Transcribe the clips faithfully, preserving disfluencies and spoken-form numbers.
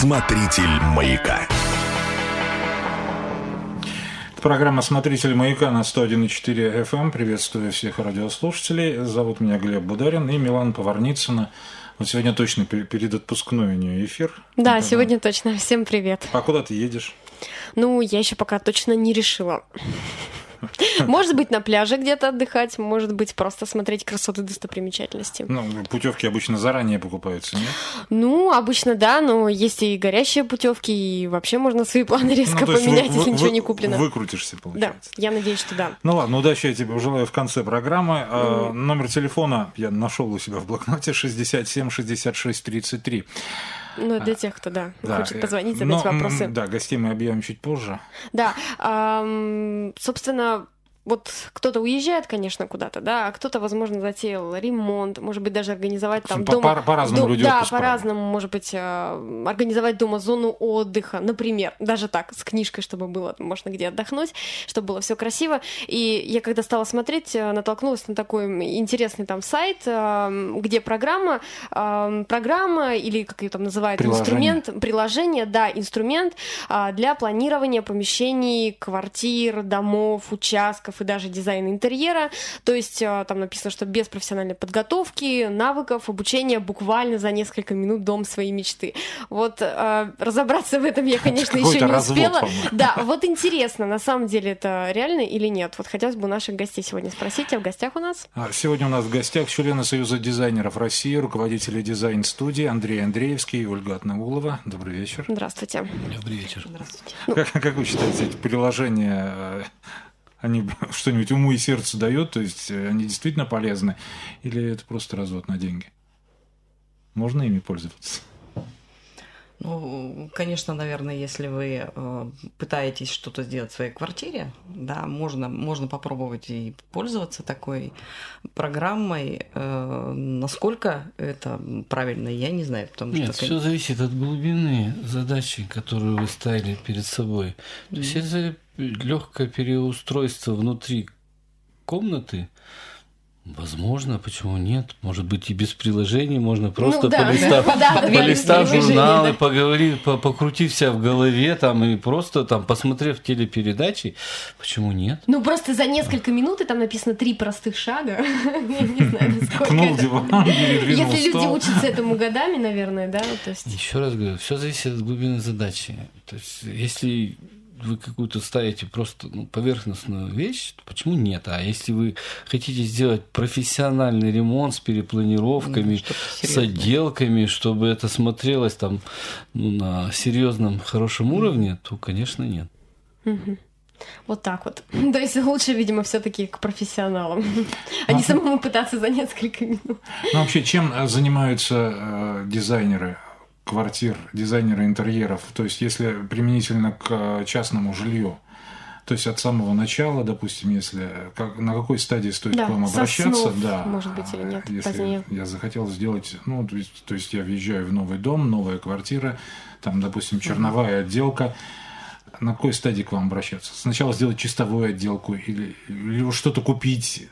Смотритель «Маяка». Программа «Смотритель «Маяка» на сто один и четыре эф эм. Приветствую всех радиослушателей. Зовут меня Глеб Бударин и Милана Поварницына. Вот сегодня точно перед отпускной у нее эфир. Да, Тогда... сегодня точно. Всем привет. А куда ты едешь? Ну, я еще пока точно не решила. Может быть, на пляже где-то отдыхать, может быть, просто смотреть красоты, достопримечательности. Ну, путевки обычно заранее покупаются, нет? Ну, обычно да, но есть и горящие путевки, и вообще можно свои планы резко ну, поменять, вы, если вы, ничего не куплено. Выкрутишься, получается. Да, я надеюсь, что да. Ну ладно, удачи я тебе желаю в конце программы. Mm. Номер телефона я нашел у себя в блокноте шестьдесят семь шестьдесят шесть тридцать три. Ну, для тех, кто, да, да. хочет позвонить, задать Но, вопросы. Да, гостей мы объявим чуть позже. Да, эм, собственно, вот кто-то уезжает, конечно, куда-то, да, а кто-то, возможно, затеял ремонт, может быть, даже организовать там по, дома... По, по-разному дом, люди Да, отпуск по-разному, может быть, организовать дома зону отдыха, например, даже так, с книжкой, чтобы было, можно где отдохнуть, чтобы было все красиво. И я, когда стала смотреть, натолкнулась на такой интересный там сайт, где программа, программа или, как ее там называют, приложение. инструмент, приложение, да, инструмент для планирования помещений, квартир, домов, участков, и даже дизайн интерьера, то есть там написано, что без профессиональной подготовки, навыков, обучения буквально за несколько минут дом своей мечты. Вот э, разобраться в этом я, конечно, еще не успела. Да, вот интересно, на самом деле это реально или нет? Вот хотелось бы наших гостей сегодня спросить, а в гостях у нас? Сегодня у нас в гостях члены Союза дизайнеров России, руководители дизайн-студии Андрей Андреевский и Ольга Атнаулова. Добрый вечер. Здравствуйте. Добрый вечер. Здравствуйте. Как, как вы считаете, эти приложения... Они что-нибудь уму и сердцу дают, то есть они действительно полезны, или это просто развод на деньги? Можно ими пользоваться? Ну, конечно, наверное, если вы э, пытаетесь что-то сделать в своей квартире, да, можно, можно попробовать и пользоваться такой программой. Э, насколько это правильно, я не знаю. Потому Нет, что... все зависит от глубины задачи, которую вы ставили перед собой. Mm-hmm. То есть, если легкое переустройство внутри комнаты, возможно, почему нет? Может быть, и без приложений можно просто ну, да, полистав, да, полистав журналы, да. поговорить, покрутив себя в голове там, и просто там, посмотрев телепередачи, почему нет? Ну, просто за несколько минут, и там написано три простых шага. Я не знаю, насколько Если люди учатся этому годами, наверное, да? Еще раз говорю, все зависит от глубины задачи. То есть, если... вы какую-то ставите просто ну, поверхностную вещь, то почему нет? А если вы хотите сделать профессиональный ремонт с перепланировками, ну, с отделками, чтобы это смотрелось там ну, на серьезном хорошем уровне, то, конечно, нет. Угу. Вот так вот. То есть лучше, видимо, все-таки к профессионалам, а не самому пытаться за несколько минут. Ну, вообще, чем занимаются э, дизайнеры квартир, дизайнеры интерьеров, то есть если применительно к частному жилью, то есть от самого начала, допустим, если как, на какой стадии стоит да, к вам обращаться, снов, да, может быть, или нет, если позднее. Я захотел сделать, ну, то есть, то есть я въезжаю в новый дом, новая квартира, там, допустим, черновая отделка, на какой стадии к вам обращаться? Сначала сделать чистовую отделку или, или что-то купить?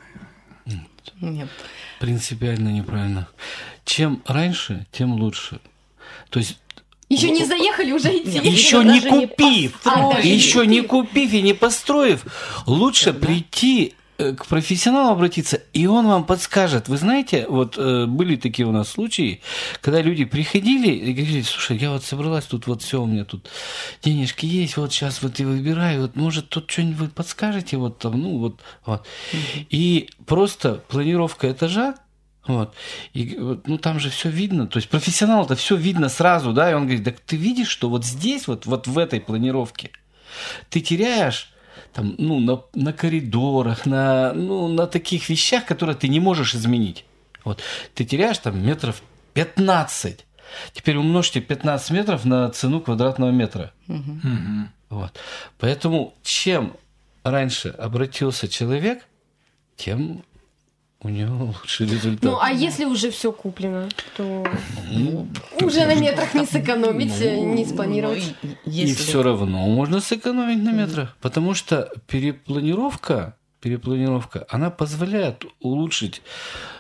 Нет. Принципиально неправильно. Чем раньше, тем лучше. То есть еще не заехали, уже идти. Еще не купив, а, еще не купив и не построив, лучше да. прийти к профессионалу обратиться, и он вам подскажет. Вы знаете, вот были такие у нас случаи, когда люди приходили и говорили: слушай, я вот собралась, тут вот все у меня тут денежки есть, вот сейчас вот и выбираю, вот может тут что-нибудь вы подскажете, вот там, ну вот, вот. Mm-hmm. И просто планировка этажа. Вот. И вот, ну там же все видно, то есть профессионал-то все видно сразу, да, и он говорит: так ты видишь, что вот здесь, вот, вот в этой планировке ты теряешь там, ну, на, на коридорах, на, ну, на таких вещах, которые ты не можешь изменить. Вот. Ты теряешь там метров пятнадцать. Теперь умножьте пятнадцать метров на цену квадратного метра. Угу. Угу. Вот. Поэтому чем раньше обратился человек, тем у него лучший результат. Ну, а если уже все куплено, то ну, уже на метрах не сэкономить, ну, не спланировать. Ну, и все равно можно сэкономить на метрах, потому что перепланировка, перепланировка, она позволяет улучшить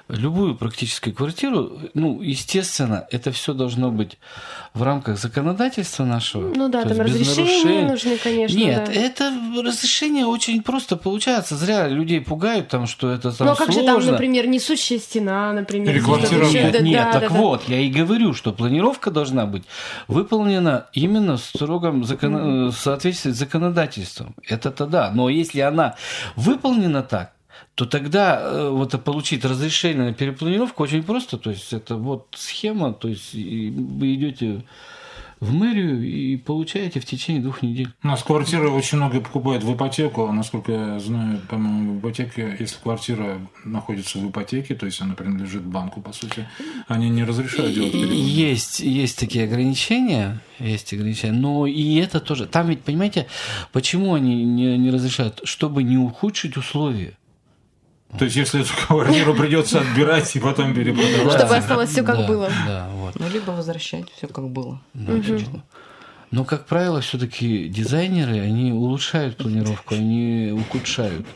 любую практически квартиру, ну, естественно, это все должно быть в рамках законодательства нашего. Ну да, там разрешения нужны, конечно. Нет, да. это разрешение очень просто получается. Зря людей пугают, там, что это там Ну а как сложно. же там, например, несущая стена, например? Или квартира. Нет, да, нет, да, так да, вот, я и говорю, что планировка должна быть выполнена именно в строгом закон... mm-hmm. соответствии с законодательством. Это-то да. Но если она выполнена так, то тогда э, вот получить разрешение на перепланировку очень просто. То есть это вот схема, то есть вы идете в мэрию и получаете в течение двух недель. У нас квартиры очень много покупают в ипотеку. Насколько я знаю, по-моему, в ипотеке, если квартира находится в ипотеке, то есть она принадлежит банку, по сути, они не разрешают делать перепланировку. Есть, есть такие ограничения, есть ограничения, но и это тоже. Там ведь, понимаете, почему они не, не разрешают? Чтобы не ухудшить условия. То есть, если эту квартиру придется отбирать и потом перепродавать. Чтобы осталось все как да, было. Да, вот. Ну, либо возвращать все как было. Да, угу. Но, как правило, все-таки дизайнеры, они улучшают планировку, они ухудшают.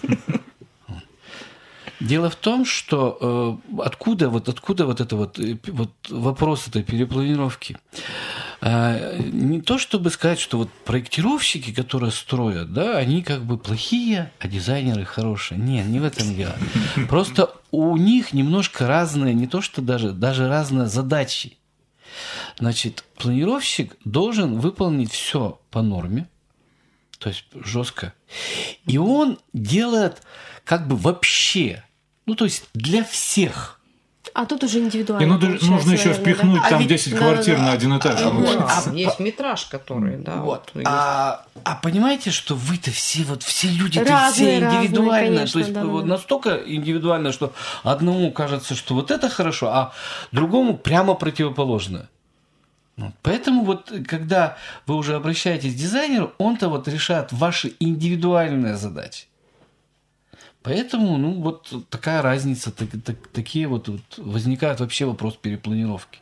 Дело в том, что э, откуда вот откуда вот это вот, вот вопрос этой перепланировки. Э, не то чтобы сказать, что вот проектировщики, которые строят, да, они как бы плохие, а дизайнеры хорошие. Нет, не в этом дело. Просто у них немножко разные, не то что даже, даже разные задачи. Значит, планировщик должен выполнить все по норме, то есть жестко. И он делает как бы вообще, ну то есть для всех. А тут уже индивидуально. И ну, нужно еще наверное, впихнуть да? там а десять ведь... квартир да, да, да. на один этаж. А, вот. а, есть метраж, который, да. Вот. Вот, а, а понимаете, что вы-то все, вот все люди разные, все индивидуально. Разные, конечно, то есть да, вот да. настолько индивидуально, что одному кажется, что вот это хорошо, а другому прямо противоположно. Вот. Поэтому вот когда вы уже обращаетесь к дизайнеру, он-то вот решает ваши индивидуальные задачи. Поэтому, ну, вот такая разница, так, так, такие вот, вот возникает вообще вопрос перепланировки.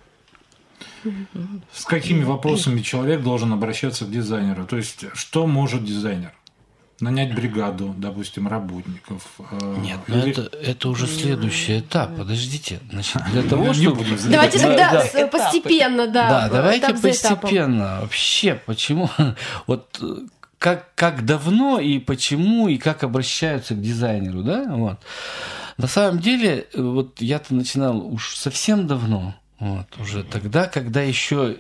С какими вопросами человек должен обращаться к дизайнеру? То есть, что может дизайнер? Нанять бригаду, допустим, работников? Нет, ну или... это, это уже следующий этап. Подождите. Значит, для того, чтобы... Давайте тогда да, постепенно, да. Да, давайте постепенно. Вообще, почему... Вот... Как, как давно и почему, и как обращаются к дизайнеру, да? Вот. На самом деле, вот я-то начинал уж совсем давно, вот, уже тогда, когда еще...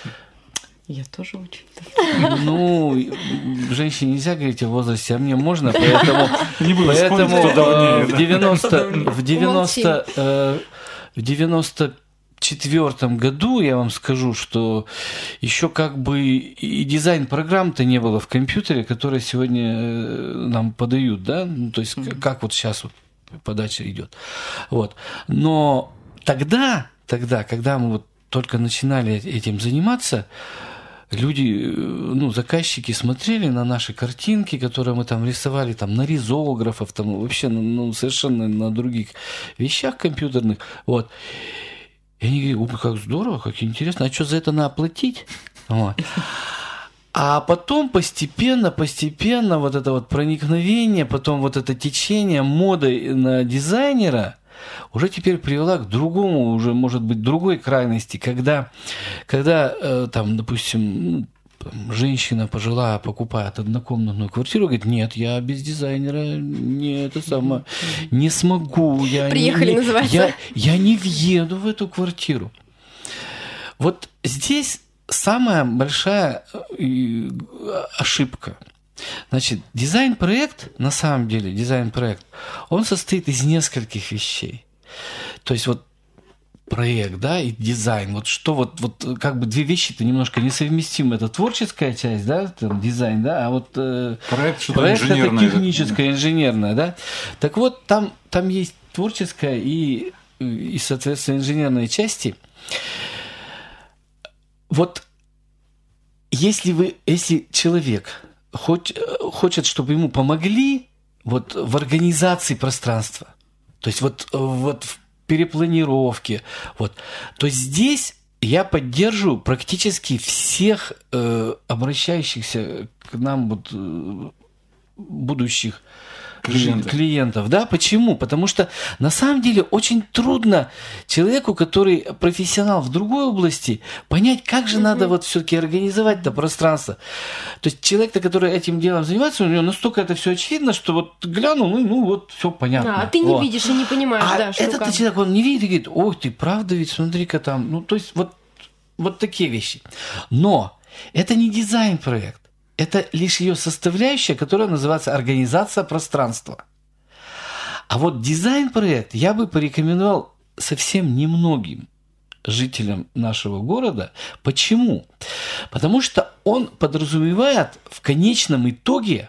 Я тоже очень давно. Ну, женщине нельзя говорить о возрасте, а мне можно, поэтому... Не буду поэтому в девяносто... В девяносто... В девяносто В четвертом году я вам скажу, что еще как бы и дизайн программ-то не было в компьютере, которые сегодня нам подают, да, ну, то есть mm-hmm. как вот сейчас вот подача идет, вот. Но тогда, тогда, когда мы вот только начинали этим заниматься, люди, ну, заказчики смотрели на наши картинки, которые мы там рисовали, там, на ризографов, там, вообще, ну, совершенно на других вещах компьютерных, вот. И они говорят, как здорово, как интересно, а что за это надо платить? Вот. А потом постепенно, постепенно вот это вот проникновение, потом вот это течение моды на дизайнера уже теперь привела к другому, уже может быть другой крайности, когда, когда там, допустим, женщина пожилая покупает однокомнатную квартиру, говорит, нет, я без дизайнера не, это самое, не смогу. Я Приехали, не, называется. Я, я не въеду в эту квартиру. Вот здесь самая большая ошибка. Значит, дизайн-проект, на самом деле, дизайн-проект, он состоит из нескольких вещей. То есть вот проект, да, и дизайн. Вот что вот, вот как бы две вещи-то немножко несовместимы. Это творческая часть, да, там, дизайн, да, а вот э, проект, проект это техническое, инженерное, да. Так вот, там, там есть творческая и, и, соответственно, инженерные части. Вот если вы, если человек хоть, хочет, чтобы ему помогли вот в организации пространства, то есть вот, вот в перепланировки, вот, то здесь я поддерживаю практически всех э, обращающихся к нам вот, э, будущих клиентов. клиентов. Да? Почему? Потому что на самом деле очень трудно человеку, который профессионал в другой области, понять, как же mm-hmm. надо вот все-таки организовать это пространство. То есть человек, который этим делом занимается, у него настолько это все очевидно, что вот глянул, ну, ну вот все понятно. А, а ты не вот. видишь и не понимаешь, а да, что этот как. человек, он не видит и говорит, ой, ты правда ведь, смотри-ка там, ну то есть вот, вот такие вещи. Но это не дизайн-проект. Это лишь ее составляющая, которая называется организация пространства. А вот дизайн-проект я бы порекомендовал совсем немногим жителям нашего города. Почему? Потому что он подразумевает в конечном итоге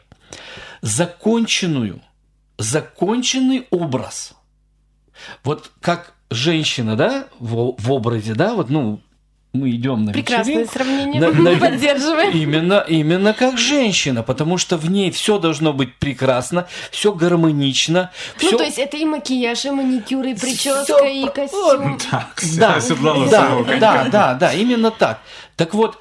законченную, законченный образ. Вот как женщина, да, в, в образе, да, вот, ну, мы идем на прекрасное вечеринку. Сравнение, на, мы на, поддерживаем. Именно, именно как женщина, потому что в ней все должно быть прекрасно, все гармонично. Ну, всё... то есть это и макияж, и маникюр, и прическа, Всё... и костюм. Так, да, Светлана да, своего да, конька. да, да, да, именно так. Так вот,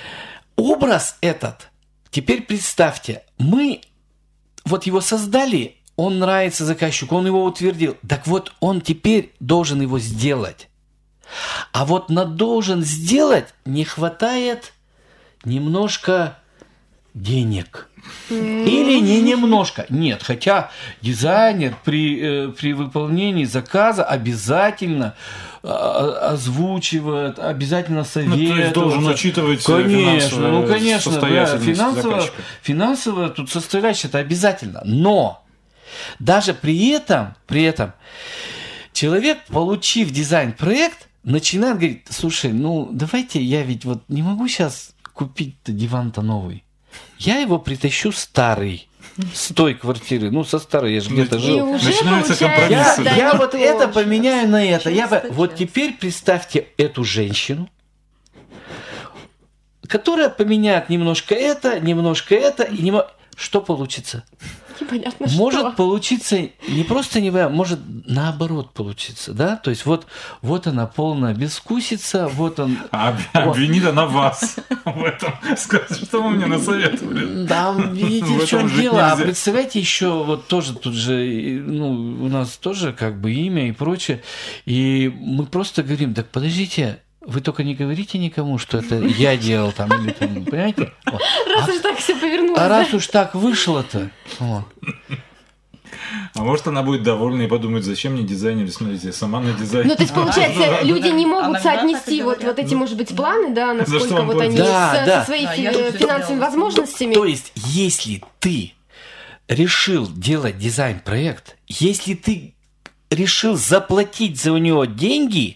образ этот, теперь представьте, мы вот его создали, он нравится заказчику, он его утвердил. Так вот, он теперь должен его сделать. А вот на должен сделать не хватает немножко денег. Или не немножко. Нет, хотя дизайнер при, э, при выполнении заказа обязательно э, озвучивает, обязательно советует. Ну, то есть должен учитывать конечно, ну, конечно, состоятельность да, финансово, заказчика. финансово тут составляющая это обязательно. Но даже при этом, при этом человек, получив дизайн-проект, начинает говорить, слушай, ну давайте я ведь вот не могу сейчас купить-то диван-то новый. Я его притащу старый с той квартиры, ну со старой, я же где-то И жил. уже Начинаются получается, компромиссы. да, Я не вот то, это что- поменяю на это. Я бы... Часто, Вот часто. теперь представьте эту женщину, которая поменяет немножко это, немножко это, и немо- что получится? Непонятно, Может что. получиться не просто не может наоборот получиться, да? То есть вот, вот она полная безвкусица, вот он... А обвинит она вас в этом. Скажет, что вы мне насоветовали. Да, видите, В в чем этом жить дело. А нельзя. представляете, еще вот тоже тут же, ну, у нас тоже как бы имя и прочее. И мы просто говорим, так подождите, вы только не говорите никому, что это я делал там, или там, понимаете? Вот. Раз уж так все повернулось. А да? раз уж так вышло-то, вот. А может, она будет довольна и подумает, зачем мне дизайнер, смотрите, я сама на дизайн. Ну, то есть, получается, люди не могут Иногда так соотнести и вот, говорят. вот эти, может быть, планы, да, За что насколько вам вот платят? они Да, с- да. со своей Да, фи- я тут финансовыми делала. возможностями. То есть, если ты решил делать дизайн-проект, если ты решил заплатить за у него деньги,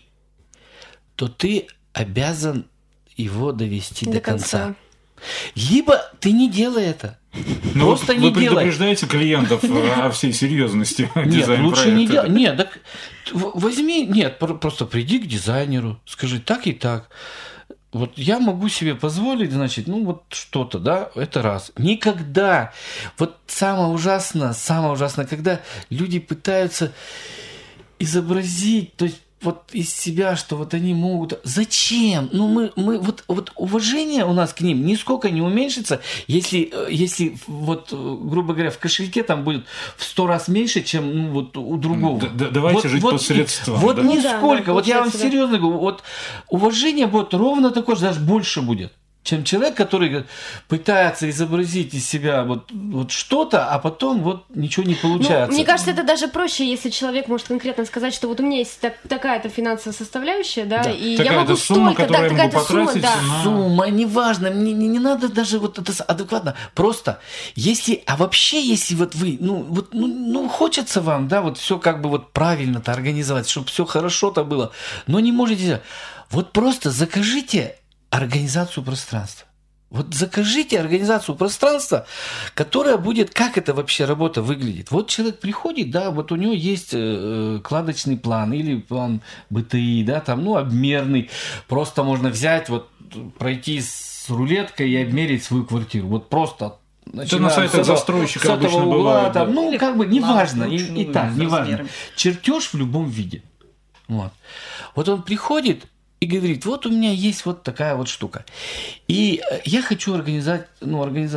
то ты обязан его довести до, До конца. конца. Либо ты не делай это. Ну, Просто вы не делай. предупреждаете клиентов о всей серьезности Нет, дизайн-проекта. лучше не делай. Нет, так в- возьми, нет, пр- просто приди к дизайнеру, скажи так и так. Вот я могу себе позволить, значит, ну вот что-то, да, это раз. Никогда. Вот самое ужасное, самое ужасное, когда люди пытаются изобразить, то есть вот из себя, что вот они могут... Зачем? Ну, мы, мы вот, вот уважение у нас к ним нисколько не уменьшится, если, э, если вот, э, грубо говоря, в кошельке там будет в сто раз меньше, чем ну, вот у другого. Д- д- давайте жить по средствам, Вот да? Ну да, нисколько. да, вот я вам получается, да. серьезно говорю, вот уважение будет ровно такое же, даже больше будет, чем человек, который пытается изобразить из себя вот, вот что-то, а потом вот ничего не Ну, получается. мне кажется, это даже проще, если человек может конкретно сказать, что вот у меня есть так- такая-то финансовая составляющая, да, Да. и я Такая-то могу сумма, столько, которую да, я могу такая-то сумма, потратить да. на- Сумма, неважно, мне не, не надо даже вот это с- адекватно. Просто, если, а вообще, если вот вы, ну, вот, ну, ну хочется вам, да, вот все как бы вот правильно-то организовать, чтобы все хорошо-то было, но не можете, вот просто закажите организацию пространства. Вот закажите организацию пространства, которая будет, как это вообще работа выглядит. Вот человек приходит, да, вот у него есть э, кладочный план или план БТИ, да, там, ну, обмерный. Просто можно взять, вот, пройти с рулеткой и обмерить свою квартиру. Вот просто. Это на сайтах с этого- застройщика с этого обычно угла, бывает, там, да. ну, Или как бы, план неважно, и, вручную и так, с неважно. размерами. Чертеж в любом виде. Вот. Вот он приходит и говорит, вот у меня есть вот такая вот штука. И э, я хочу организовать, ну, организацию,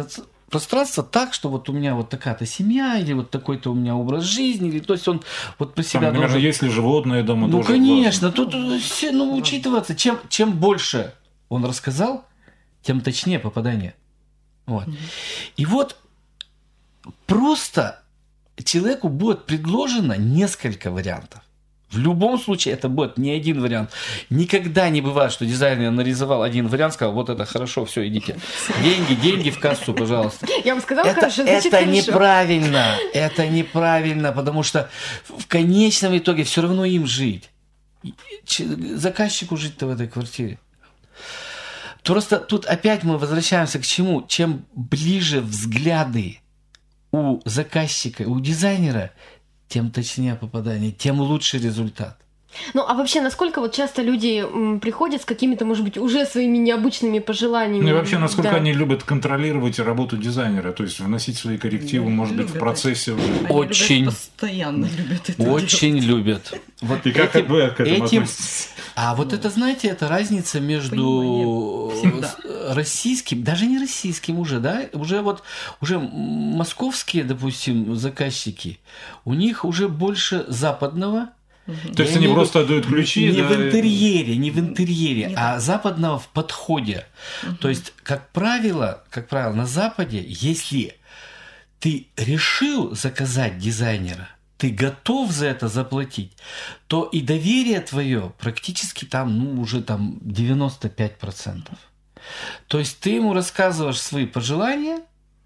пространство так, что вот у меня вот такая-то семья, или вот такой-то у меня образ жизни, или то есть он вот по себя Там, наверное, должен... есть ли животные дома? Ну, тоже конечно, важно. тут все, ну, учитываться, чем, чем больше он рассказал, тем точнее попадание. Вот. Mm-hmm. И вот просто человеку будет предложено несколько вариантов. В любом случае это будет не один вариант. Никогда не бывает, что дизайнер нарисовал один вариант, сказал, вот это хорошо, все, идите. Деньги, деньги в кассу, пожалуйста. Я вам сказала, это, хорошо, значит, это хорошо. неправильно. Это неправильно, потому что в конечном итоге все равно им жить. Заказчику жить-то в этой квартире. Просто тут опять мы возвращаемся к чему? Чем ближе взгляды у заказчика, у дизайнера, тем точнее попадание, тем лучше результат. Ну, а вообще, насколько вот часто люди м, приходят с какими-то, может быть, уже своими необычными пожеланиями? Ну и вообще, насколько да. они любят контролировать работу дизайнера, то есть вносить свои коррективы, Да, может быть, в процессе уже. Они Очень, любят, постоянно любят это очень делать. любят. Вот И как этим, вы к этому этим... относитесь? А вот это, знаете, это разница между Понимание. российским, даже не российским уже, да, уже вот, уже московские, допустим, заказчики, у них уже больше западного. То есть они просто отдают ключи. Не да, в интерьере, не в интерьере, Нет. а западного в подходе. Мгм. То есть, как правило, как правило, на Западе, если ты решил заказать дизайнера, ты готов за это заплатить, то и доверие твое практически там, ну, уже там девяносто пять процентов. То есть ты ему рассказываешь свои пожелания,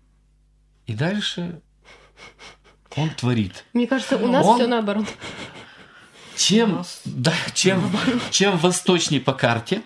и дальше он творит. Мне кажется, у нас Он- все наоборот. Чем, нас да, чем, чем восточнее по карте,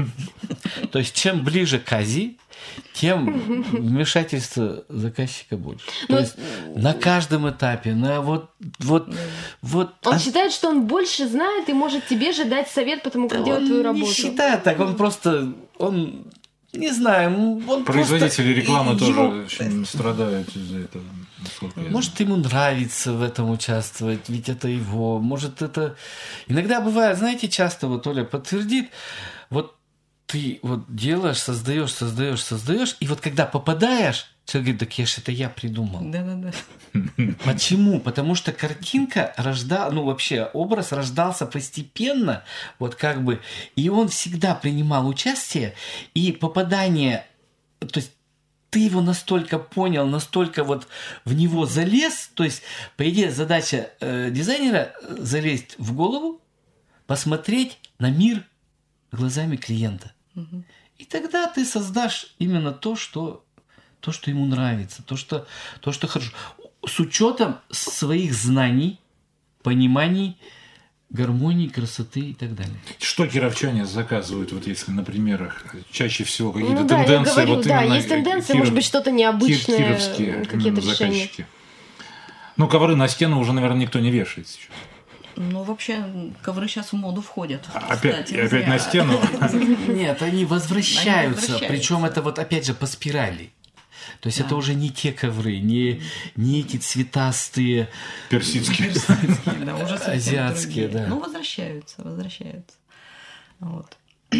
то есть чем ближе к Азии, тем вмешательства заказчика больше. То Ну, есть на каждом этапе, на вот, вот, вот. Он а- считает, что он больше знает и может тебе же дать совет по тому, как да делать он твою не работу. считает так, он просто, он, не знаю, он Производители просто- рекламы его- тоже очень страдают из-за этого. насколько я Может, ему нравится в этом участвовать, ведь это его. Может, это... Иногда бывает, знаете, часто вот Оля подтвердит, вот ты вот делаешь, создаешь, создаешь, создаешь, и вот когда попадаешь, человек говорит, так я ж это я придумал. Да-да-да. Почему? Потому что картинка рождала, ну вообще образ рождался постепенно, вот как бы, и он всегда принимал участие, и попадание, то есть ты его настолько понял, настолько вот в него залез, то есть, по идее, задача э, дизайнера залезть в голову, посмотреть на мир глазами клиента. Мгм. И тогда ты создашь именно то, что, то, что ему нравится, то что, то, что хорошо. С учетом своих знаний, пониманий, гармонии, красоты и так далее. Что кировчане заказывают, вот если на примерах, чаще всего какие-то Ну да, я тенденции? говорю, вот да, именно есть тенденции, киров- может быть, что-то необычное, кир- кировские какие-то именно решения. заказчики. Ну, ковры на стену уже, наверное, никто не вешает сейчас. Ну, вообще, ковры сейчас в моду входят. Опять, Кстати, опять зря. на стену. Нет, они возвращаются, Они возвращаются. причем это вот опять же по спирали. То есть Да. это уже не те ковры, не, не эти цветастые. Персидские. Персидские, да, уже совсем Азиатские, другие. да. Ну, возвращаются, возвращаются. Вот.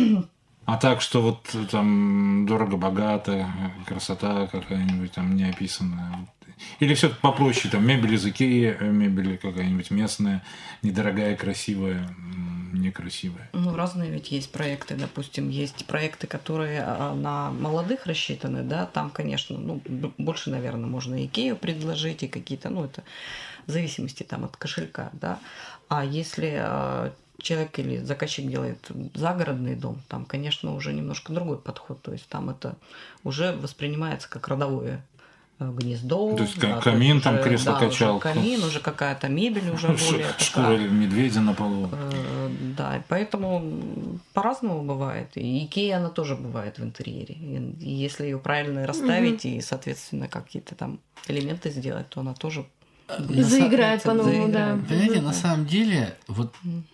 А так, что вот там дорого-богато, красота какая-нибудь там не описанная. Или все попроще, там мебель из Икеи, мебель какая-нибудь местная, недорогая, красивая, м, некрасивая. Ну, разные ведь есть проекты, допустим, есть проекты, которые а, на молодых рассчитаны, да, там, конечно, ну, б- больше, наверное, можно Икею предложить и какие-то, ну, это в зависимости там от кошелька, да. А если а, человек или заказчик делает загородный дом, там, конечно, уже немножко другой подход, то есть там это уже воспринимается как родовое э, гнездо. То есть да, камин, там уже, кресло-качалка. Да, уже камин, уже какая-то мебель уже более Шкура такая. медведя на полу. Э, Да, и поэтому м, по-разному бывает. И Икея, она тоже бывает в интерьере. И и если ее правильно расставить и, соответственно, какие-то там элементы сделать, то она тоже Заиграет на самом- по-новому, да. заиграет. Понимаете, на самом деле, вот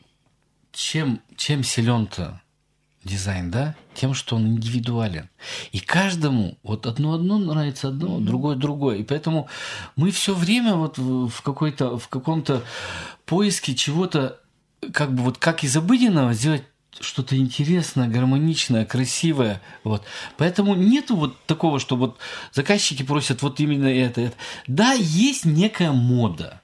чем, чем силен-то дизайн, да, тем, что он индивидуален. И каждому вот одно-одно нравится одно, другое другое. И поэтому мы все время вот в в какой-то, в каком-то поиске чего-то, как бы вот как из обыденного сделать что-то интересное, гармоничное, красивое. Вот. Поэтому нету вот такого, что вот заказчики просят вот именно это, это. Да, есть некая мода.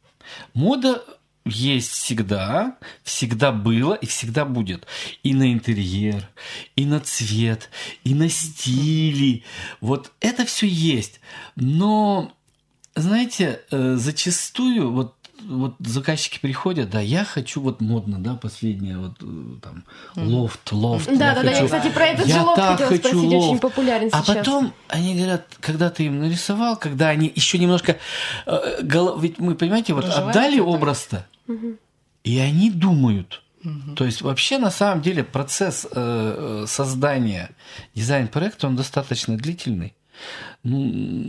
Мода есть всегда, всегда было и всегда будет. И на интерьер, и на цвет, и на стили. Вот это все есть. Но, знаете, зачастую вот вот заказчики приходят, да, я хочу вот модно, да, последнее, вот там, лофт, лофт. Да, да, да, я, кстати, про этот же лофт хотела спросить, лофт. Очень популярен а сейчас. А потом они говорят, когда ты им нарисовал, когда они еще немножко, э, голов... ведь мы, понимаете, вот проживают отдали это? Образ-то, угу. И они думают. Угу. То есть вообще на самом деле процесс э, создания дизайн-проекта, он достаточно длительный. Ну,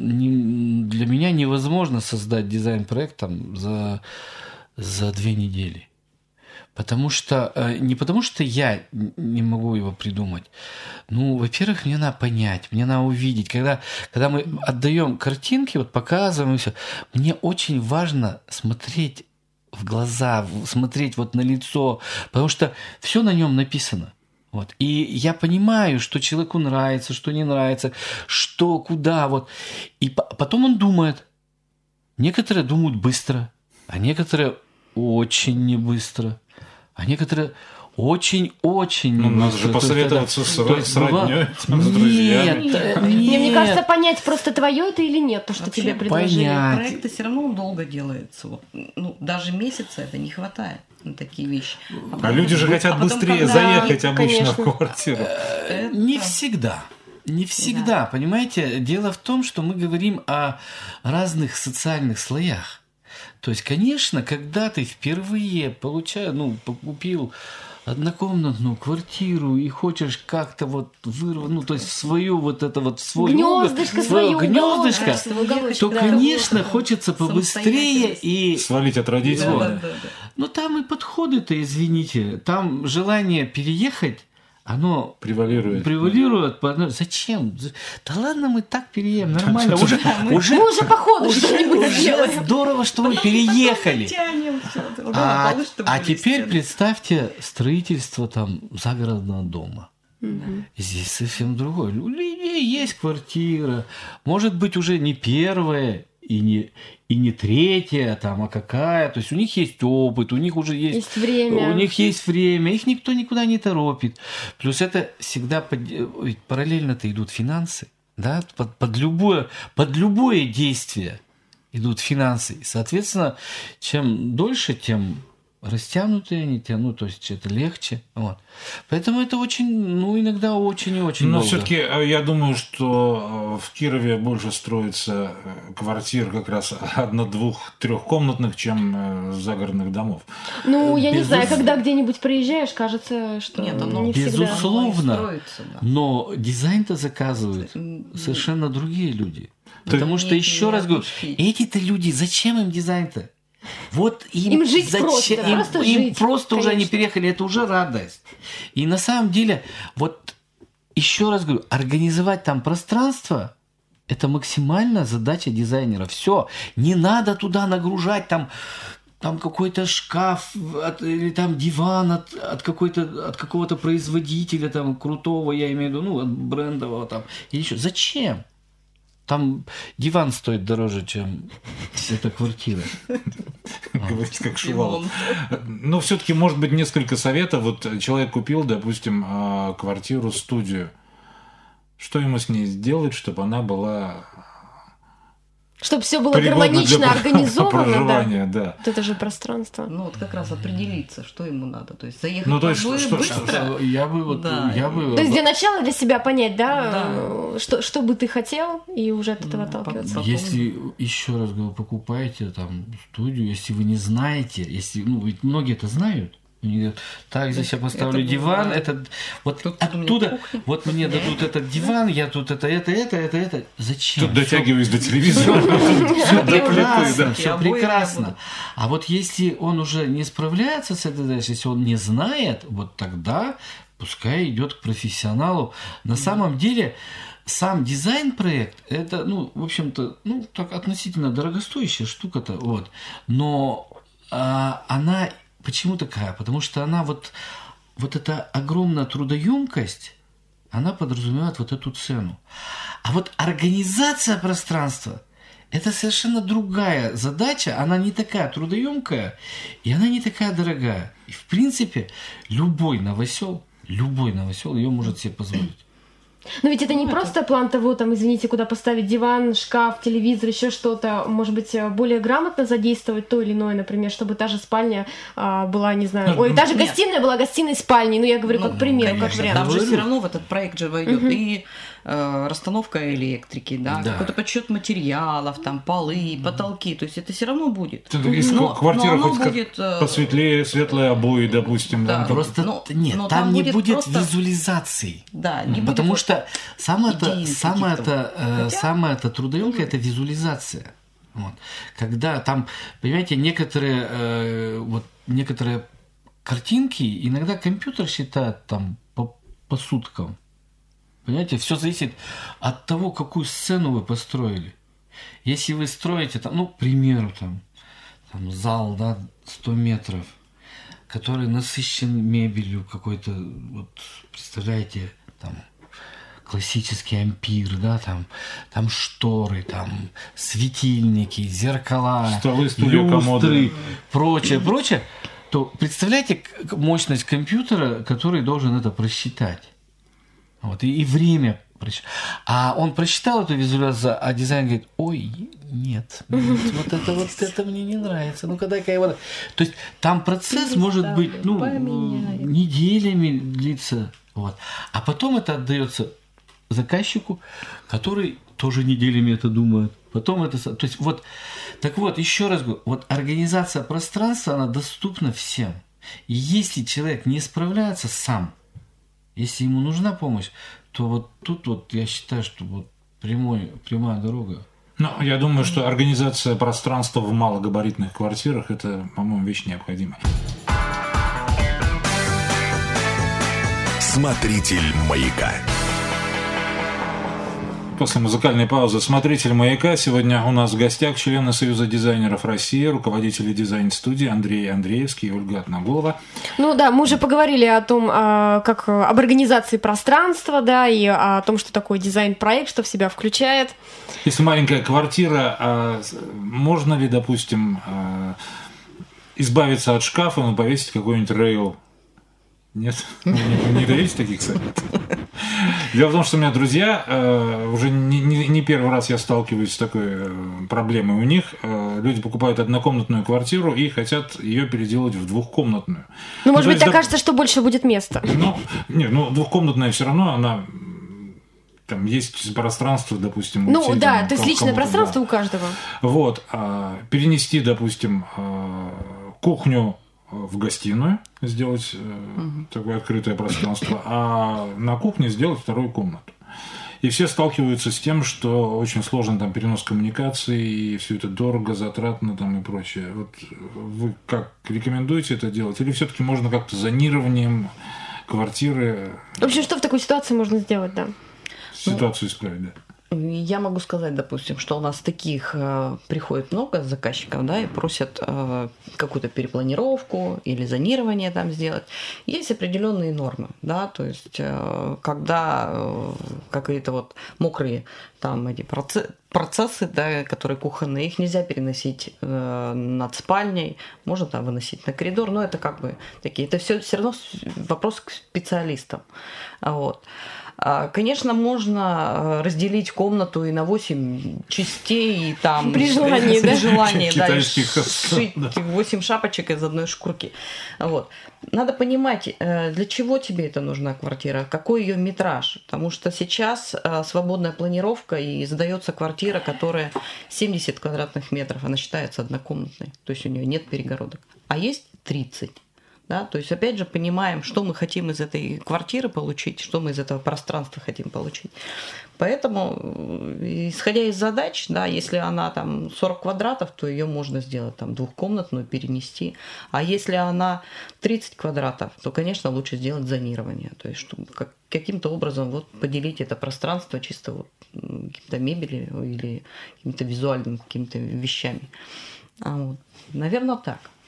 не, для меня невозможно создать дизайн-проект там за, за две недели. Потому что, не потому что я не могу его придумать. Ну, во-первых, мне надо понять, мне надо увидеть. Когда, когда мы отдаем картинки, вот показываем все, мне очень важно смотреть в глаза, смотреть вот на лицо, потому что все на нем написано. Вот. И я понимаю, что человеку нравится, что не нравится, что, куда. Вот. И потом он думает. Некоторые думают быстро, а некоторые очень не быстро, а некоторые очень-очень не ну, быстро. Надо же посоветоваться с, то есть, с роднёй, там, с друзьями. Нет, нет. Мне кажется, понять просто твое это или нет, то, что вообще тебе предложили. Понять. Проекты все равно долго делаются. Вот. Ну, даже месяца это не хватает. На такие вещи. А, а люди же хотят а потом, быстрее когда... заехать обычно Конечно. В квартиру. Это... Не всегда. Не всегда, да. Понимаете? Дело в том, что мы говорим о разных социальных слоях. То есть, конечно, когда ты впервые получаешь, ну, купил однокомнатную квартиру и хочешь как-то вот вырвать, ну, то есть в свою вот это вот, в свой гнездышко, свое гнездышко, то, да, конечно, хочется побыстрее и... Свалить от родителей. Да, да, да. Но там и подходы-то, извините, там желание переехать, оно превалирует. Превалирует. Да. Зачем? Да ладно, мы так переедем, нормально. Уже, мы, уже, мы уже походу что-нибудь сделали. Здорово, что мы переехали. А, а теперь представьте строительство там загородного дома. Угу. Здесь совсем другое. У людей есть квартира, может быть, уже не первая и не, и не третья, там, а какая. То есть у них есть опыт, у них уже есть, есть время. У них есть время, их никто никуда не торопит. Плюс это всегда под, ведь параллельно-то идут финансы. Да? Под, под, любое, под любое действие идут финансы. И, соответственно, чем дольше, тем растянутые они, тем, ну, то есть это легче. Вот. Поэтому это очень, ну, иногда очень и очень Но долго. все-таки я думаю, что в Кирове больше строится квартир как раз одно-, двух-, трехкомнатных, чем загородных домов. Ну, я Безус... не знаю, когда где-нибудь проезжаешь, кажется, что Нет, оно не безусловно, строится, да. Но дизайн-то заказывают совершенно другие люди. Потому что, еще раз говорю, эти-то люди, зачем им дизайн-то? Вот им, им жить зачем, просто, им, просто, им жить, просто уже они конечно. переехали, это уже радость. И на самом деле, вот еще раз говорю, организовать там пространство, это максимальная задача дизайнера. Все, не надо туда нагружать там, там какой-то шкаф от, или там диван от, от, какой-то, от какого-то производителя там крутого, я имею в виду, ну, от брендового там. Или еще. Зачем? Там диван стоит дороже, чем эта квартира. Говорить как Шувалов. Но все-таки, может быть, несколько советов. Вот человек купил, допустим, квартиру-студию. Что ему с ней сделать, чтобы она была... Чтобы все было гармонично организовано, да. да. Вот это же пространство. Ну вот как раз определиться, что ему надо. То есть заехать ну, то есть, что, что, быстро. Что, я бы вот, да. я бы. То есть для начала для себя понять, да, да. Что, что бы ты хотел, и уже от этого да, отталкиваться. Потом... Если еще раз говорю, покупаете там студию, если вы не знаете, если, ну, ведь многие это знают. Они говорят, так, здесь я поставлю это диван, это, это вот тут оттуда, вот мне дадут этот диван, я тут это, это, это, это, это. Зачем? Тут дотягиваюсь до телевизора. Все прекрасно, все прекрасно. А вот если он уже не справляется с этой задачей, если он не знает, вот тогда пускай идет к профессионалу. На самом деле сам дизайн-проект, это, ну, в общем-то, ну, так относительно дорогостоящая штука-то, вот. Но а, она... Почему такая? Потому что она вот вот эта огромная трудоемкость, она подразумевает вот эту цену. А вот организация пространства – это совершенно другая задача, она не такая трудоемкая, и она не такая дорогая. И в принципе любой новосел, любой новосел ее может себе позволить. Но ведь это не Ну, просто план того, там, извините, куда поставить диван, шкаф, телевизор, еще что-то. Может быть, более грамотно задействовать то или иное, например, чтобы та же спальня а, была, не знаю... Ну, Ой, та же нет. гостиная была гостиной спальней. Ну, я говорю, Ну, как пример, как конечно. вариант. Там же Говорю. все равно в этот проект же войдет Мгм. и э, расстановка электрики, да, Да. какой-то подсчет материалов, там полы, потолки. То есть это все равно будет. Если Но- квартира но оно хоть как будет, э, посветлее, светлые обои, допустим. Да, там, Просто Но- нет, но там, там не будет будет просто- визуализаций. Да, не будет Потому вот что самое-то, идей самое-то, каких-то. э, Хотя- самое-то трудоемкое это визуализация. Вот. Когда там, понимаете, некоторые, э, вот, некоторые картинки иногда компьютер считает там по, по суткам. Понимаете, все зависит от того, какую сцену вы построили. Если вы строите там, ну, к примеру, там, там зал, да, сто метров, который насыщен мебелью какой-то, вот, представляете, там, классический ампир, да, там, там шторы, там, светильники, зеркала, Столы, стулья, люстры, комоды. прочее, прочее, то представляете к- мощность компьютера, который должен это просчитать. Вот, и, и время просчитать. А он просчитал эту визуализацию, а дизайн говорит: ой, нет, нет, вот это вот это мне не нравится. Ну-ка, дай-ка я вот. То есть там процесс может быть, ну, поменяй. неделями длиться. Вот. А потом это отдается заказчику, который тоже неделями это думает. Потом это... со- То есть вот, так вот, еще раз говорю, вот организация пространства, она доступна всем. И если человек не справляется сам, если ему нужна помощь, то вот тут вот я считаю, что вот прямой, прямая дорога. Ну, я думаю, что организация пространства в малогабаритных квартирах – это, по-моему, вещь необходимая. Смотритель маяка. После музыкальной паузы «Смотритель маяка». Сегодня у нас в гостях члены Союза дизайнеров России, руководители дизайн-студии Андрей Андреевский и Ольга Одноголова. Ну да, мы уже поговорили о том, а, как об организации пространства, да, и о том, что такое дизайн-проект, что в себя включает. Если маленькая квартира, а можно ли, допустим, а, избавиться от шкафа, но повесить какой-нибудь рейл? Нет? Не, не даете таких советов? Дело в том, что у меня друзья, э, уже не, не, не первый раз я сталкиваюсь с такой э, проблемой у них. Э, люди покупают однокомнатную квартиру и хотят ее переделать в двухкомнатную. Ну, может то быть, есть, так да, кажется, что больше будет места. Ну, не, ну, двухкомнатная все равно, она... Там есть пространство, допустим, Ну уйти, да, там, то есть кому- личное кому-то, пространство да. у каждого. Вот, а, перенести, допустим, а, кухню в гостиную, сделать э, такое открытое пространство, а на кухне сделать вторую комнату. И все сталкиваются с тем, что очень сложно там перенос коммуникаций, и все это дорого, затратно там и прочее. Вот вы как рекомендуете это делать? Или все-таки можно как-то зонированием квартиры В общем, что в такой ситуации можно сделать, да? ситуацию исправить? Да? Я могу сказать, допустим, что у нас таких э, приходит много заказчиков, да, и просят э, какую-то перепланировку или зонирование там сделать. Есть определенные нормы, да, то есть э, когда э, какие-то вот мокрые там эти процессы, процессы, да, которые кухонные, их нельзя переносить э, над спальней, можно там выносить на коридор, но это как бы такие, это все все равно вопрос к специалистам, вот. Конечно, можно разделить комнату и на восемь частей, и там При желании, при да? желании, да, и Китайских сшить восемь шапочек из одной шкурки. Вот. Надо понимать, для чего тебе это нужна квартира, какой ее метраж, потому что сейчас свободная планировка и сдается квартира, которая семьдесят квадратных метров, она считается однокомнатной, то есть у нее нет перегородок, а есть тридцать. Да, то есть, опять же, понимаем, что мы хотим из этой квартиры получить, что мы из этого пространства хотим получить. Поэтому, исходя из задач, да, если она там сорок квадратов, то ее можно сделать там двухкомнатную, перенести. А если она тридцать квадратов, то, конечно, лучше сделать зонирование. То есть, чтобы как, каким-то образом вот поделить это пространство чисто вот каким-то мебелью или какими-то визуальными какими-то вещами. А вот, наверное, так.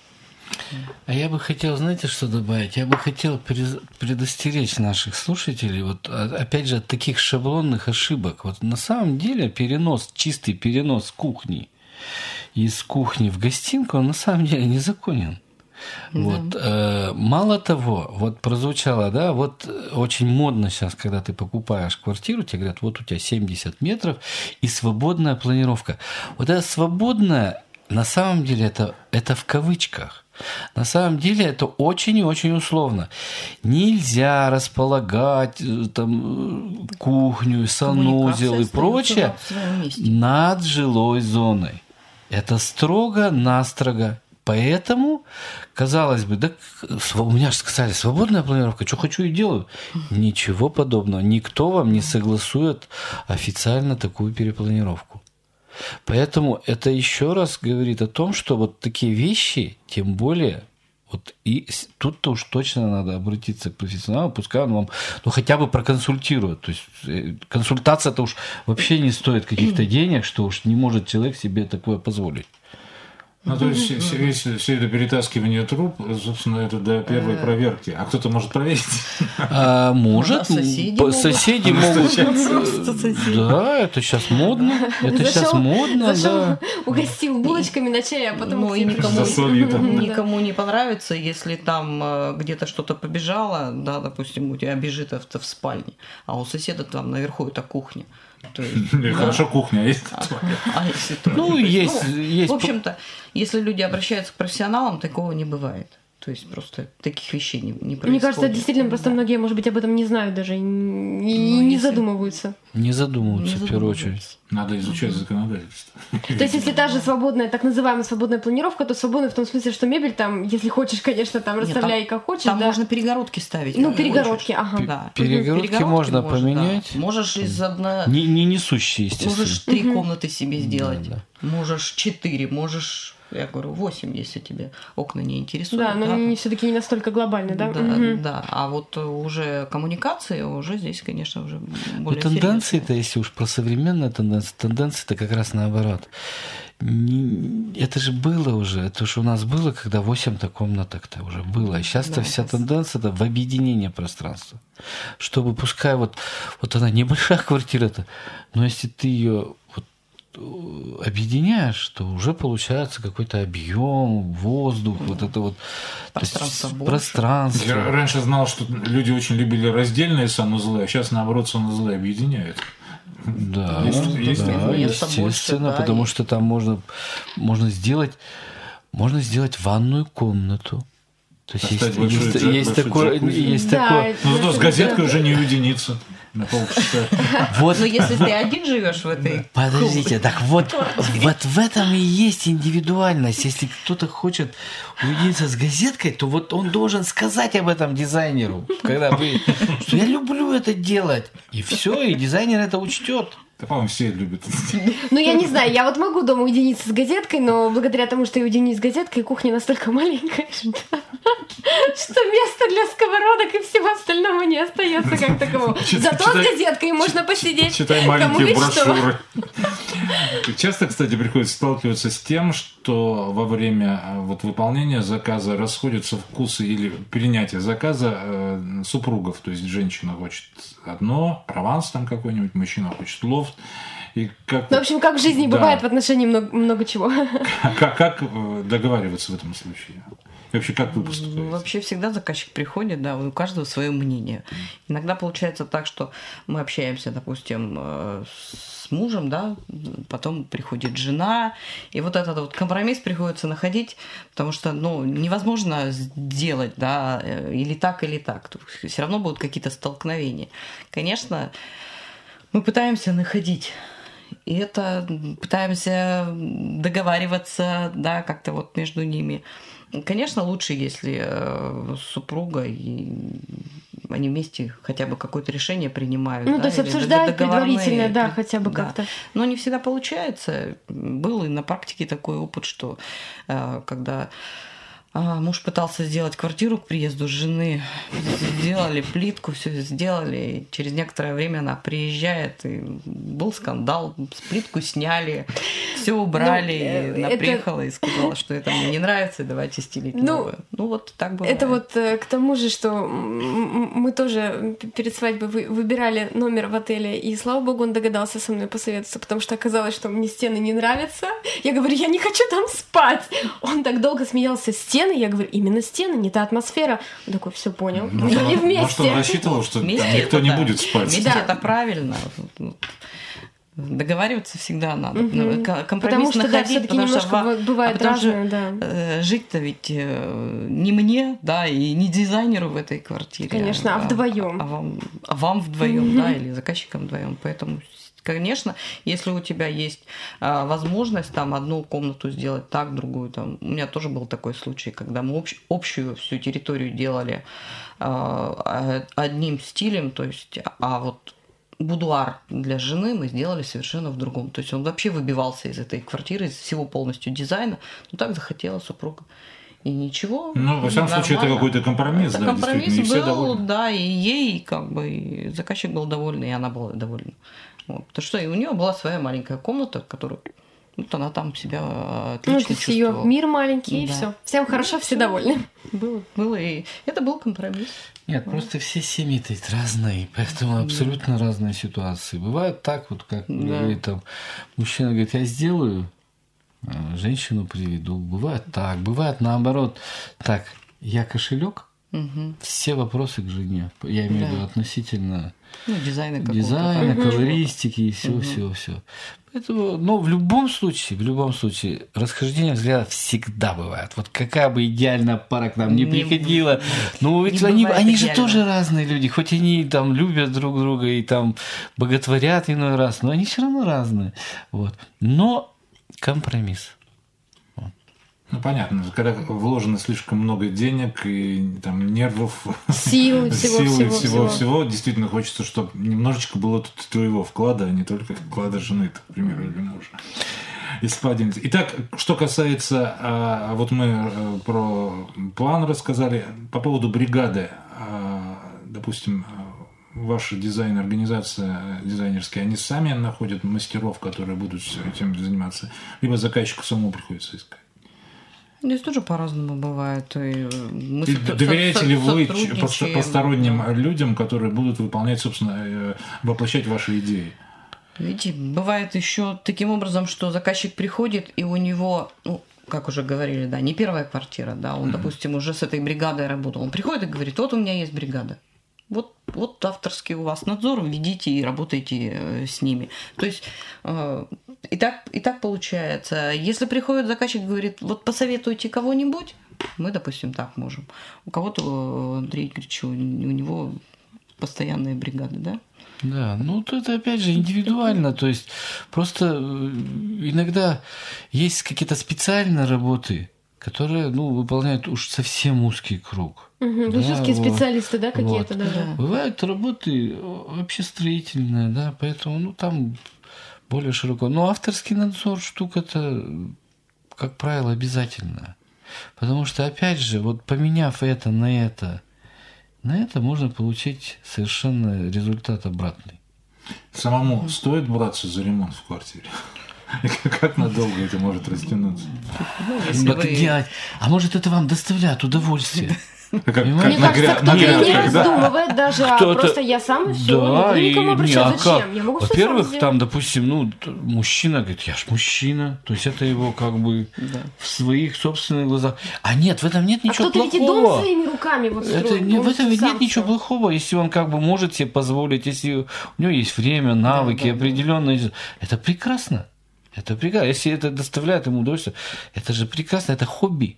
А я бы хотел, знаете, что добавить? Я бы хотел предостеречь наших слушателей, вот опять же, от таких шаблонных ошибок. Вот на самом деле перенос, чистый перенос кухни из кухни в гостинку, он на самом деле незаконен. Да. Вот, э, мало того, вот прозвучало, да, вот очень модно сейчас, когда ты покупаешь квартиру, тебе говорят, вот у тебя семьдесят метров и свободная планировка. Вот это свободная, на самом деле, это, это в кавычках. На самом деле это очень и очень условно. Нельзя располагать там, кухню, санузел и прочее над жилой зоной. Это строго-настрого. Поэтому, казалось бы, да, у меня же сказали, свободная планировка, что хочу и делаю. Ничего подобного. Никто вам не согласует официально такую перепланировку. Поэтому это еще раз говорит о том, что вот такие вещи, тем более, вот и тут-то уж точно надо обратиться к профессионалу, пускай он вам ну, хотя бы проконсультирует. То есть консультация-то уж вообще не стоит каких-то денег, что уж не может человек себе такое позволить. Ну, то есть все, все, все это перетаскивание труб, собственно, это до первой проверки. А кто-то может проверить? А, может. Соседи, соседи могут. Да, это сейчас модно. Это сейчас модно, да. Угостил булочками на чай, а потом... Ну, и никому, никому не понравится, если там где-то что-то побежало, да, допустим, у тебя бежит это в спальне, а у соседа там наверху это кухня. То есть, да. Хорошо, кухня есть. А, а если ну, есть, ну, есть. В общем-то, если люди обращаются к профессионалам, такого не бывает. То есть просто таких вещей не, не происходит. Мне кажется, действительно, просто да. многие, может быть, об этом не знают даже и не, ну, не если... задумываются. Не задумываются, не в первую очередь. Надо изучать законодательство. То есть, если та же свободная, так называемая свободная планировка, то свободная в том смысле, что мебель там, если хочешь, конечно, там расставляй как хочешь. Там да. можно перегородки ставить. Ну, перегородки, хочешь. ага. Да. Перегородки, перегородки можно можешь, поменять. Да. Можешь из одной... Не, не несущие, естественно. Можешь три угу. комнаты себе сделать. Да, да. Можешь четыре, можешь... Я говорю, восемь, если тебе окна не интересуют. Да, но да. они все-таки не настолько глобальны, да? Да, угу. да. А вот уже коммуникации, уже здесь, конечно, уже более ну, тенденции-то, если уж про современные тенденции, тенденции-то как раз наоборот. Не, это же было уже, это же у нас было, когда восемь-то комнаток-то уже было. И сейчас-то да, вся тенденция-то в объединение пространства. Чтобы, пускай вот, вот она небольшая квартира-то, но если ты ее вот объединяешь, то уже получается какой-то объем, воздух, да. вот это вот пространство. пространство. Я раньше знал, что люди очень любили раздельные санузлы, а сейчас наоборот санузлы объединяют. Да, есть, да, есть да естественно, больше, да, потому есть. Что там можно, можно сделать, можно сделать ванную комнату. То есть есть, большой, есть, большой есть такое, есть да, такое. Ну зато с газеткой уже не уединиться. На полчаса. Вот. Но если ты один живешь в этой подождите, так вот, вот в этом и есть индивидуальность. Если кто-то хочет уединиться с газеткой, то вот он должен сказать об этом дизайнеру, когда вы, что я люблю это делать, и все, и дизайнер это учтет. Да, по-моему, все любят. Ну, я не знаю, я вот могу дома уединиться с газеткой, но благодаря тому, что я уединюсь с газеткой, кухня настолько маленькая, что, что места для сковородок и всего остального не остается как такового. Зато читай, с газеткой можно посидеть. Читай маленькие брошюры. Часто, кстати, приходится сталкиваться с тем, что во время вот, выполнения заказа расходятся вкусы или принятия заказа э, супругов. То есть женщина хочет одно, прованс там какой-нибудь, мужчина хочет лофт. И как, ну, в общем, как в жизни да. бывает в отношении много, много чего. Как, как договариваться в этом случае? И вообще, как вы поступаете? Вообще всегда заказчик приходит, да, у каждого свое мнение. Иногда получается так, что мы общаемся, допустим, с мужем, да, потом приходит жена, и вот этот вот компромисс приходится находить, потому что, ну, невозможно сделать, да, или так, или так. Все равно будут какие-то столкновения. Конечно, мы пытаемся находить. И это пытаемся договариваться, да, как-то вот между ними. Конечно, лучше, если супруга и они вместе хотя бы какое-то решение принимают. Ну, да, то есть обсуждают предварительно, да, хотя бы да. как-то. Но не всегда получается. Был и на практике такой опыт, что когда А, муж пытался сделать квартиру к приезду жены, сделали плитку, все сделали, и через некоторое время она приезжает, и был скандал, плитку сняли, все убрали, ну, она это... приехала и сказала, что это мне не нравится, давайте стелить ну, новую. Ну вот так бывает. Это вот к тому же, что мы тоже перед свадьбой выбирали номер в отеле, и слава богу, он догадался со мной посоветоваться, потому что оказалось, что мне стены не нравятся. Я говорю, я не хочу там спать. Он так долго смеялся, стены. Я говорю, именно стены, не та атмосфера. Он такой, все понял. Ну, мы вместе. Может, он рассчитывал, что вместе там никто это, не да. будет спать. Вместе да. это правильно. Договариваться всегда надо. Угу. Компромисс потому что, находить, да, потому что бывает потому разное, что, да. Жить-то ведь не мне, да, и не дизайнеру в этой квартире. Конечно, а, а вдвоем. А, а вам, а вам вдвоем, угу. да, или заказчикам вдвоем. Поэтому конечно, если у тебя есть а, возможность там одну комнату сделать так, другую там. У меня тоже был такой случай, когда мы общ, общую всю территорию делали а, одним стилем, то есть, а вот будуар для жены мы сделали совершенно в другом. То есть он вообще выбивался из этой квартиры, из всего полностью дизайна. Но так захотела супруга. И ничего. Ну, во всяком случае, это какой-то компромисс, это да, компромисс действительно, и был, все довольны. Да, и ей, как бы, и заказчик был доволен, и она была довольна. Вот. Потому что и у нее была своя маленькая комната, которую вот она там себя отлично ну, чувствовала. Ее мир маленький, да. и все. Всем хорошо, ну, все довольны. Было, было, и это был компромисс. Нет, вот. Просто все семьи-то разные, поэтому абсолютно да. разные ситуации. Бывает так, вот как да. говорит там, мужчина говорит, я сделаю, женщину приведу. Бывает так, бывает наоборот. Так, я кошелек, угу. все вопросы к жене. Я имею в виду да. относительно ну, дизайна, дизайна колористики и все, угу. все, все. Поэтому, но в любом случае, в любом случае, расхождение взглядов всегда бывает. Вот какая бы идеальная пара к нам не, не приходила, но ведь они, они же тоже разные люди, хоть они там любят друг друга и там боготворят иной раз, но они все равно разные. Вот. Но компромисс. Ну, понятно, когда вложено слишком много денег и там нервов, сил, всего, сил всего, и всего, всего, всего, действительно хочется, чтобы немножечко было тут твоего вклада, а не только вклада жены, к примеру, или мужа. Если поделиться. Итак, что касается, вот мы про план рассказали, по поводу бригады, допустим, ваша дизайн-организация дизайнерская, они сами находят мастеров, которые будут этим заниматься, либо заказчику самому приходится искать? Здесь тоже по-разному бывает. И мы и со- доверяете со- ли вы посторонним да. людям, которые будут выполнять, собственно, воплощать ваши идеи? Видите, бывает еще таким образом, что заказчик приходит, и у него, ну, как уже говорили, да, не первая квартира, да, он, mm-hmm. допустим, уже с этой бригадой работал. Он приходит и говорит, вот у меня есть бригада. Вот, вот авторский у вас надзор, ведите и работайте с ними. То есть э, и, так, и так получается. Если приходит заказчик и говорит, вот посоветуйте кого-нибудь, мы, допустим, так можем. У кого-то, Андрей Игоревич, у, у него постоянные бригады, да? Да, ну тут опять же индивидуально, то есть просто иногда есть какие-то специальные работы, которые, ну, выполняют уж совсем узкий круг. Угу, да, узкие вот, специалисты, да, какие-то, вот. да, да. Бывают работы вообще строительные, да, поэтому, ну, там более широко. Но авторский надзор штука-то, как правило, обязательная. Потому что, опять же, вот поменяв это на это, на это можно получить совершенно результат обратный. Самому стоит браться за ремонт в квартире? Как надолго это может растянуться? Ну, вы... А может, это вам доставляет удовольствие? Как, как Мне на кажется, гря... кто-то на грядках, не да? раздумывает даже, а просто я сам и все. Да, не никому обращаться. Зачем? Я могу Во-первых, там, допустим, ну, мужчина говорит, я ж мужчина. То есть это его как бы да. в своих собственных глазах. А нет, в этом нет ничего а плохого. А кто-то ведь и дом своими руками вот строит. Это, не, в этом ведь нет ничего плохого, если он как бы может себе позволить, если у него есть время, навыки, да, да, определенные. Да. Это прекрасно. Это прекрасно. Если это доставляет ему удовольствие, это же прекрасно, это хобби.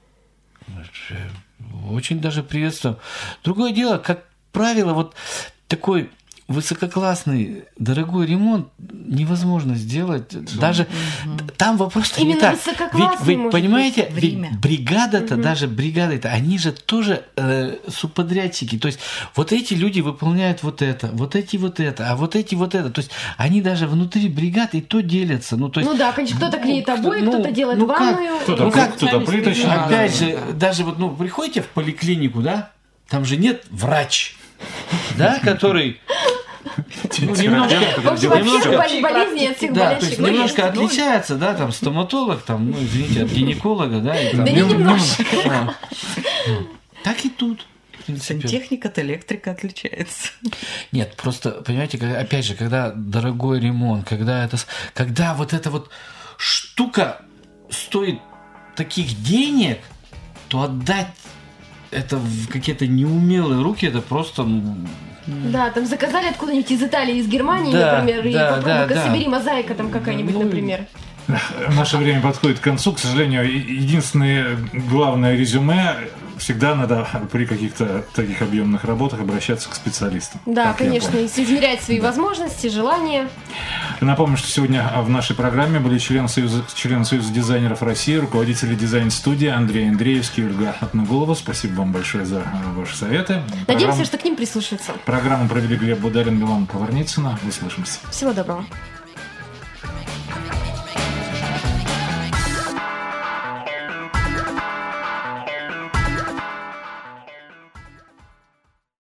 Очень даже приветствую. Другое дело, как правило, вот такой высококлассный, дорогой ремонт невозможно сделать. Все. Даже угу. там вопрос не так. Ведь вы понимаете, ведь бригада-то, угу. даже бригада-то, они же тоже э, субподрядчики. То есть вот эти люди выполняют вот это, вот эти вот это, а вот эти вот это. То есть они даже внутри бригад и то делятся. Ну, то есть, ну да, конечно, кто-то клеит обои, ну, кто-то делает ну, ванную. Кто-то, ну, как, кто-то плиточник. Опять же, даже вот, ну, приходите в поликлинику, да, там же нет врач, да, который... Ну, немножко, немножко болезни от всех да, болящих. То есть немножко есть. Отличается, да, там стоматолог, там, ну, извините, от гинеколога, да, и, там, да не немножко. Да. Так и тут. Сантехника от электрика отличается. Нет, просто, понимаете, опять же, когда дорогой ремонт, когда это, когда вот эта вот штука стоит таких денег, то отдать это в какие-то неумелые руки, это просто... Да, там заказали откуда-нибудь из Италии, из Германии, да, например, да, и да, попробуй-ка да. собери мозаика там какая-нибудь, ну, например. Наше время подходит к концу. К сожалению, единственное главное резюме: всегда надо при каких-то таких объемных работах обращаться к специалистам. Да, конечно, и измерять свои да. возможности, желания. Напомню, что сегодня в нашей программе были член Союза, член Союза дизайнеров России, руководители дизайн-студии Андрей Андреевский и Ольга Атнагулова. Спасибо вам большое за ваши советы. Надеемся, Программу... что к ним прислушаются. Программу провели Глеб Бударин, Милана Поварницына. Услышимся. Всего доброго.